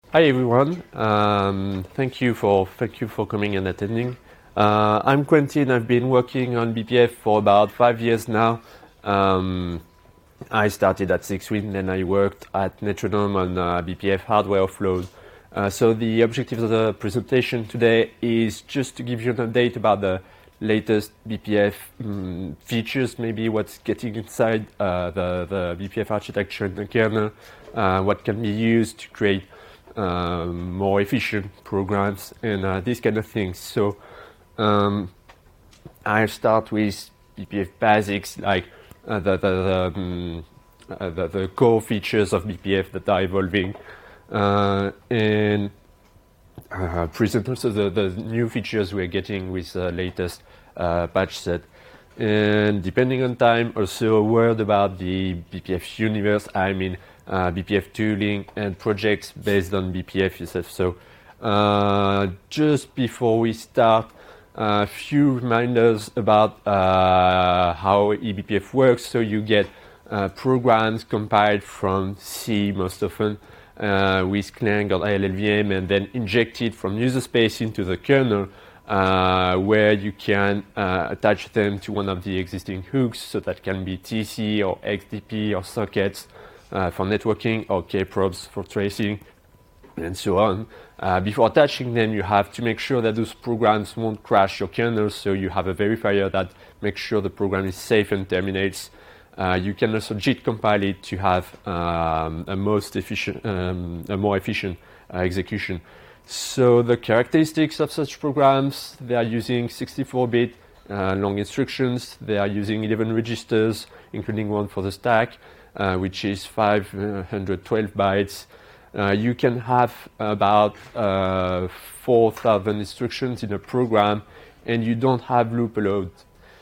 Hi everyone. Thank you for coming and attending. I'm Quentin. I've been working on BPF for about 5 years now. I started at SixWin, then I worked at Metronome on BPF hardware offload. So the objective of the presentation today is just to give you an update about the latest BPF features, maybe what's getting inside the BPF architecture in the kernel, what can be used to create more efficient programs and these kind of things. So I'll start with BPF basics, like the core features of BPF that are evolving, and present also the new features we're getting with the latest patch set. And depending on time, also a word about the BPF universe, I mean BPF tooling and projects based on BPF itself. So just before we start, a few reminders about how eBPF works. So you get programs compiled from C most often with Clang or LLVM, and then injected from user space into the kernel, where you can attach them to one of the existing hooks. So that can be TC or XDP or sockets for networking, or kprobes for tracing, and so on. Before attaching them, you have to make sure that those programs won't crash your kernel, so you have a verifier that makes sure the program is safe and terminates. You can also JIT compile it to have a more efficient execution. So the characteristics of such programs: they are using 64-bit long instructions. They are using 11 registers, including one for the stack, which is 512 bytes. You can have about 4,000 instructions in a program, and you don't have loop load.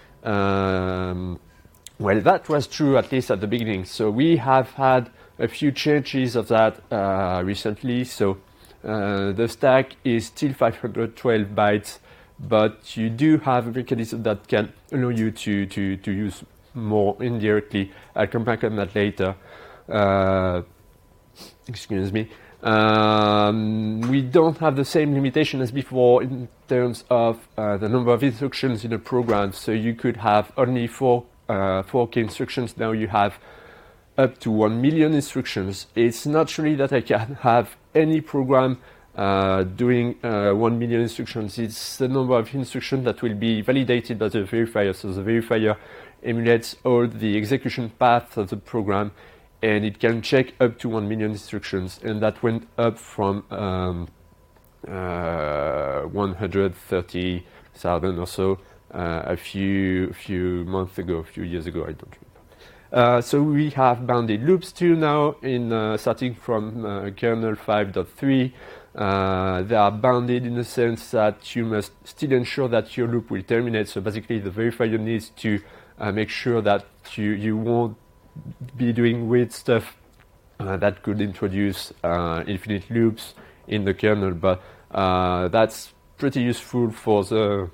Well, that was true at least at the beginning. So we have had a few changes of that recently. So the stack is still 512 bytes, but you do have a mechanism that can allow you to use more indirectly. I'll come back on that later. Excuse me. We don't have the same limitation as before in terms of the number of instructions in a program. So you could have only 4K instructions. Now you have up to 1 million instructions. It's not really that I can have any program doing 1 million instructions. It's the number of instructions that will be validated by the verifier. So the verifier emulates all the execution paths of the program, and it can check up to 1 million instructions. And that went up from 130,000 or so a few years ago, I don't remember. So we have bounded loops too now, starting from kernel 5.3. They are bounded in the sense that you must still ensure that your loop will terminate. So basically the verifier needs to make sure that you won't be doing weird stuff that could introduce infinite loops in the kernel, but that's pretty useful for the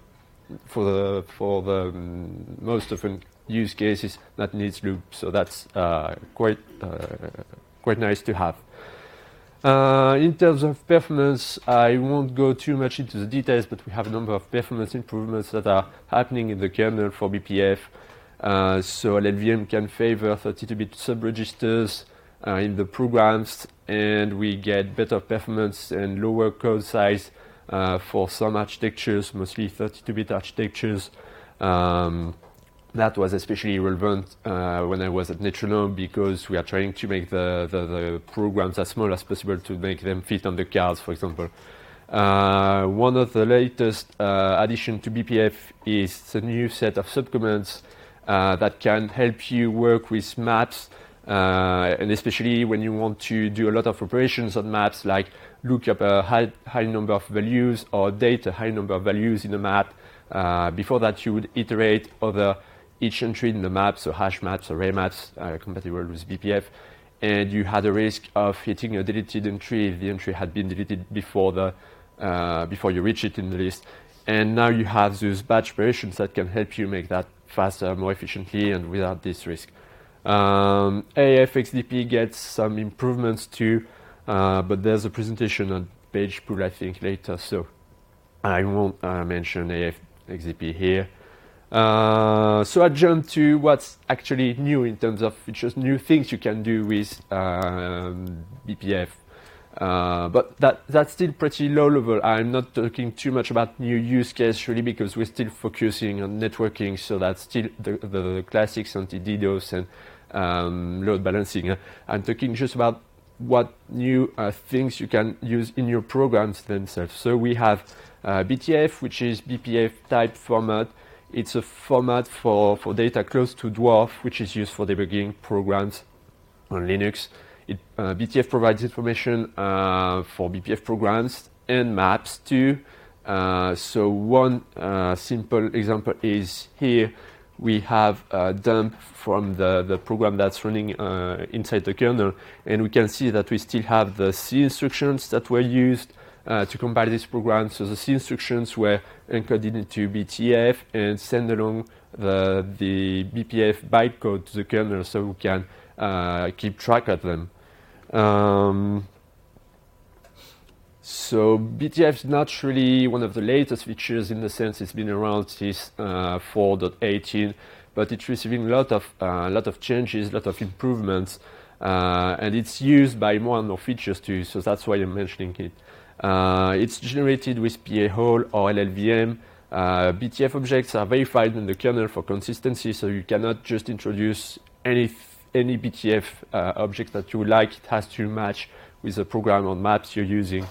most often use cases that needs loops. So that's quite nice to have. In terms of performance, I won't go too much into the details, but we have a number of performance improvements that are happening in the kernel for BPF. So LLVM can favor 32-bit subregisters in the programs, and we get better performance and lower code size for some architectures, mostly 32-bit architectures. That was especially relevant when I was at Metronome, because we are trying to make the programs as small as possible to make them fit on the cards, for example. One of the latest addition to BPF is the new set of subcommands that can help you work with maps, and especially when you want to do a lot of operations on maps, like look up a high number of values or date a high number of values in a map. Before that, you would iterate over each entry in the map, so hash maps, array maps, compatible with BPF, and you had a risk of hitting a deleted entry if the entry had been deleted before you reach it in the list. And now you have those batch operations that can help you make that faster, more efficiently, and without this risk. AF XDP gets some improvements too. but there's a presentation on Pagepool, I think, later, so I won't mention AFXDP here. So I jump to what's actually new in terms of features, new things you can do with BPF. But that's still pretty low level. I'm not talking too much about new use case really because we're still focusing on networking. So that's still the classics anti-DDoS and load balancing. I'm talking just about what new things you can use in your programs themselves. So we have BTF, which is BPF type format. It's a format for data close to dwarf, which is used for debugging programs on Linux. BTF provides information for BPF programs and maps too. So one simple example is here we have a dump from the program that's running inside the kernel, and we can see that we still have the C instructions that were used to compile this program. So the C instructions were encoded into BTF and send along the BPF bytecode to the kernel so we can keep track of them. So BTF is not really one of the latest features in the sense it's been around since 4.18, but it's receiving a lot of changes, a lot of improvements, and it's used by more and more features too. So that's why I'm mentioning it. It's generated with PA-hole or LLVM. BTF objects are verified in the kernel for consistency, so you cannot just introduce any BTF object that you like. It has to match with the program or maps you're using.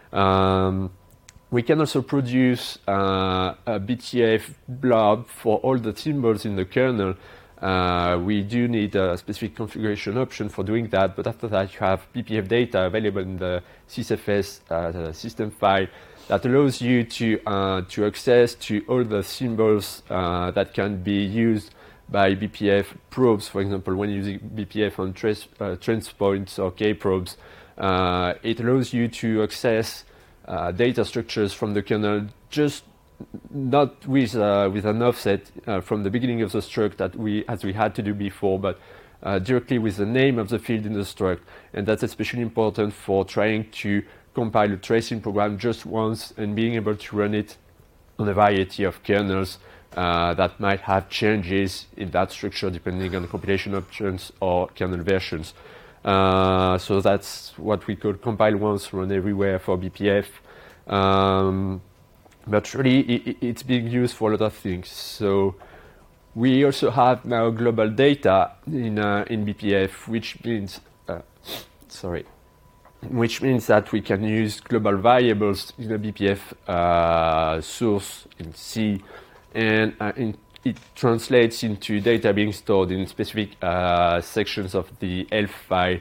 We can also produce a BTF blob for all the symbols in the kernel. We do need a specific configuration option for doing that, but after that you have BPF data available in the sysfs system file that allows you to access to all the symbols that can be used by BPF probes. For example, when using BPF on trace points or K probes, it allows you to access data structures from the kernel, just not with an offset from the beginning of the struct as we had to do before, but directly with the name of the field in the struct. And that's especially important for trying to compile a tracing program just once and being able to run it on a variety of kernels that might have changes in that structure depending on the compilation options or kernel versions. So that's what we call compile once, run everywhere for BPF. But really, it's being used for a lot of things. So we also have now global data in BPF, which means that we can use global variables in a BPF source in C, and it translates into data being stored in specific sections of the ELF file,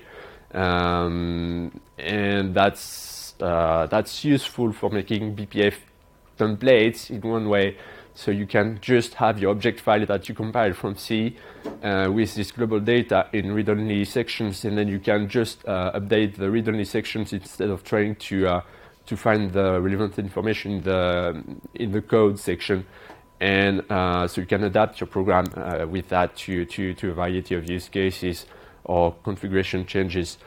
and that's useful for making BPF templates in one way. So you can just have your object file that you compile from C with this global data in read-only sections, and then you can just update the read-only sections instead of trying to find the relevant information in the code section. And so you can adapt your program with that to a variety of use cases or configuration changes.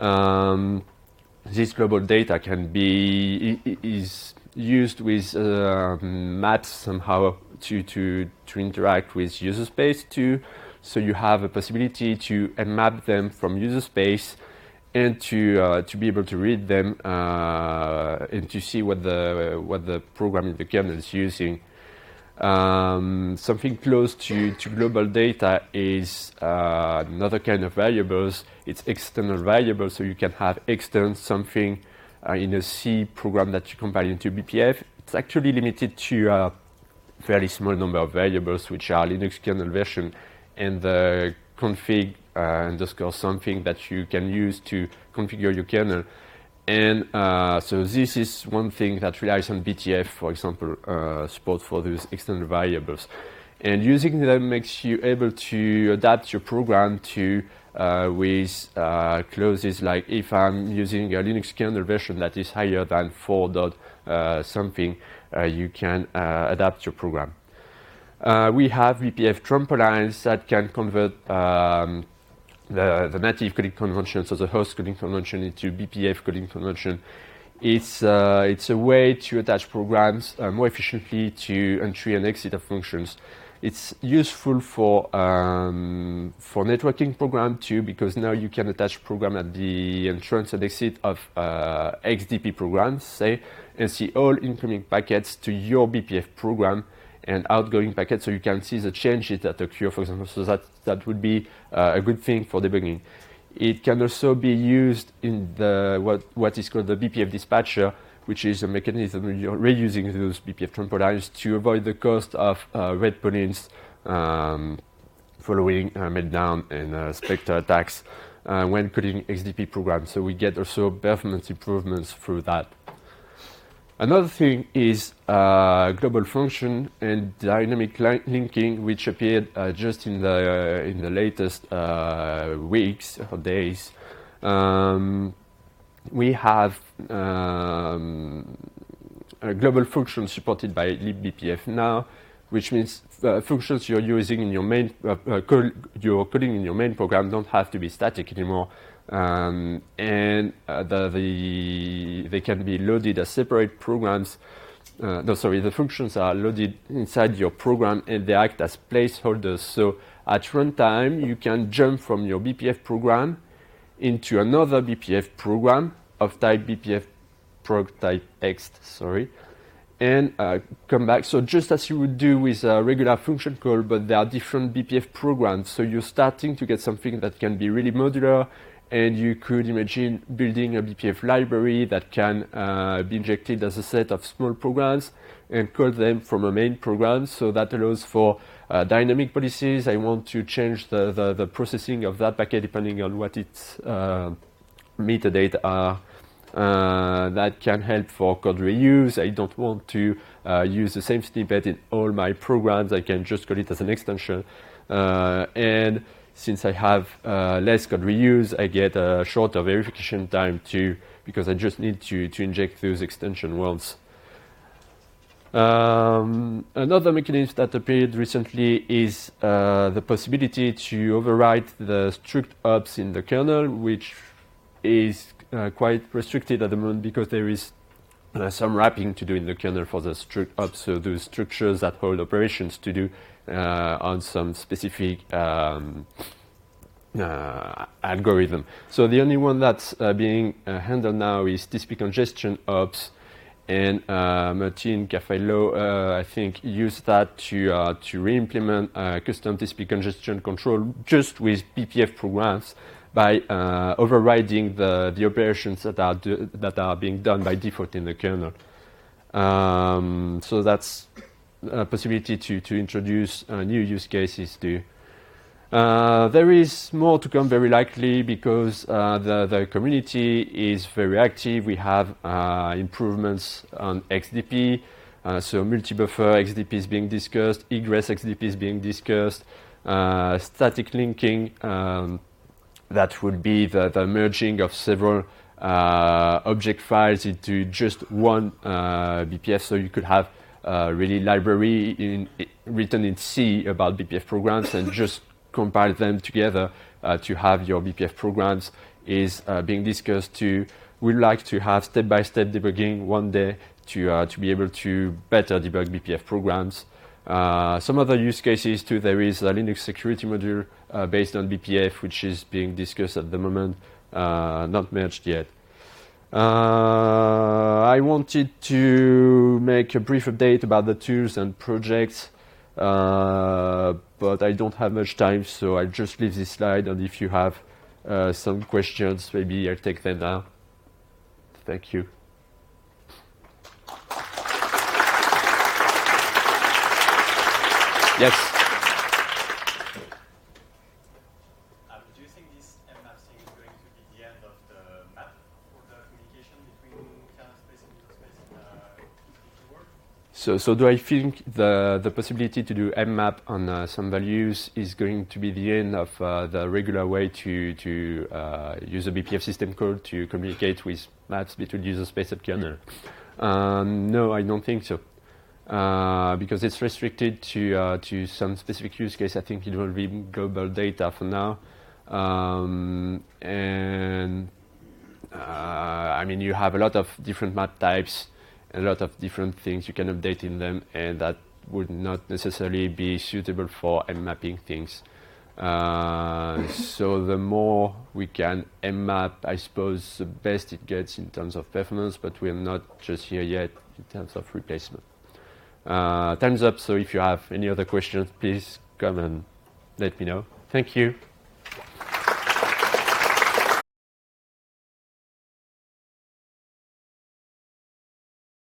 This global data is used with maps somehow to interact with user space too. So you have a possibility to map them from user space and to be able to read them and to see what the program in the kernel is using. Something close to global data is another kind of variables. It's external variables, so you can have extend something in a C program that you compile into BPF. It's actually limited to a fairly small number of variables, which are Linux kernel version and the config underscore something that you can use to configure your kernel. And so this is one thing that relies on BTF, for example, support for those external variables. And using them makes you able to adapt your program to with clauses like if I'm using a Linux kernel version that is higher than 4. Something, you can adapt your program. We have BPF trampolines that can convert the native coding convention, so the host coding convention into BPF coding convention. It's a way to attach programs more efficiently to entry and exit of functions. It's useful for networking program too, because now you can attach program at the entrance and exit of XDP programs, say, and see all incoming packets to your BPF program and outgoing packets, so you can see the changes that occur, for example. So that would be a good thing for debugging. It can also be used in what is called the BPF dispatcher, which is a mechanism reusing those BPF trampolines to avoid the cost of red pollins following Meltdown and Spectre attacks when coding XDP programs. So we get also performance improvements through that. Another thing is global function and dynamic linking, which appeared just in the latest weeks or days. We have a global function supported by libbpf now, which means functions you're using in your main you're coding in your main program don't have to be static anymore. And they can be loaded as separate programs. The functions are loaded inside your program and they act as placeholders. So at runtime, you can jump from your BPF program into another BPF program of type BPF prog type ext, and come back. So just as you would do with a regular function call, but there are different BPF programs. So you're starting to get something that can be really modular. And you could imagine building a BPF library that can be injected as a set of small programs and call them from a main program. So that allows for dynamic policies. I want to change the processing of that packet depending on what its metadata are. That can help for code reuse. I don't want to use the same snippet in all my programs. I can just call it as an extension. And since I have less code reuse, I get a shorter verification time too, because I just need to inject those extension once. Another mechanism that appeared recently is the possibility to overwrite the struct ops in the kernel, which is quite restricted at the moment because there is some wrapping to do in the kernel for the struct ops, so those structures that hold operations to do on some specific algorithm. So the only one that's being handled now is TCP congestion ops, and Martin Caffaillo, I think, used that to re-implement custom TCP congestion control just with BPF programs by overriding the operations that are being done by default in the kernel. So that's a possibility to introduce new use cases too. There is more to come very likely because the community is very active. We have improvements on XDP, so multi-buffer XDP is being discussed, egress XDP is being discussed, static linking, that would be the merging of several object files into just one BPF, so you could have really library written in C about BPF programs and just compile them together to have your BPF programs is being discussed too. We'd like to have step-by-step debugging one day to be able to better debug BPF programs. Some other use cases too, there is a Linux security module based on BPF, which is being discussed at the moment, not merged yet. I wanted to make a brief update about the tools and projects, but I don't have much time, so I'll just leave this slide, and if you have some questions, maybe I'll take them now. Thank you. Yes. Do you think this mmap thing is going to be the end of the map for the communication between kernel space and user space in the world? So do I think the possibility to do mmap on some values is going to be the end of the regular way to use a BPF system call to communicate with maps between user space and kernel? No, I don't think so. Because it's restricted to some specific use case. I think it will be global data for now. And I mean, you have a lot of different map types, a lot of different things you can update in them, and that would not necessarily be suitable for M-mapping things. So the more we can M-map, I suppose the best it gets in terms of performance, but we're not just here yet in terms of replacement. Time's up, so if you have any other questions, please come and let me know. Thank you.